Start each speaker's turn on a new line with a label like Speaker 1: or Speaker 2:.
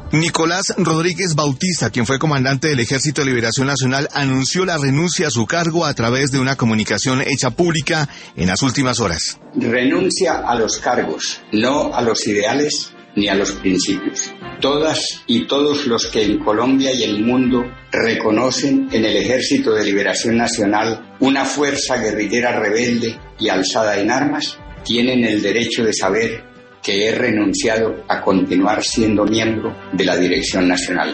Speaker 1: Nicolás Rodríguez Bautista, quien fue comandante del Ejército de Liberación Nacional, anunció la renuncia a su cargo a través de una comunicación hecha pública en las últimas horas.
Speaker 2: Renuncia a los cargos, no a los ideales ni a los principios. Todas y todos los que en Colombia y el mundo reconocen en el Ejército de Liberación Nacional una fuerza guerrillera rebelde y alzada en armas, tienen el derecho de saber que he renunciado a continuar siendo miembro de la Dirección Nacional.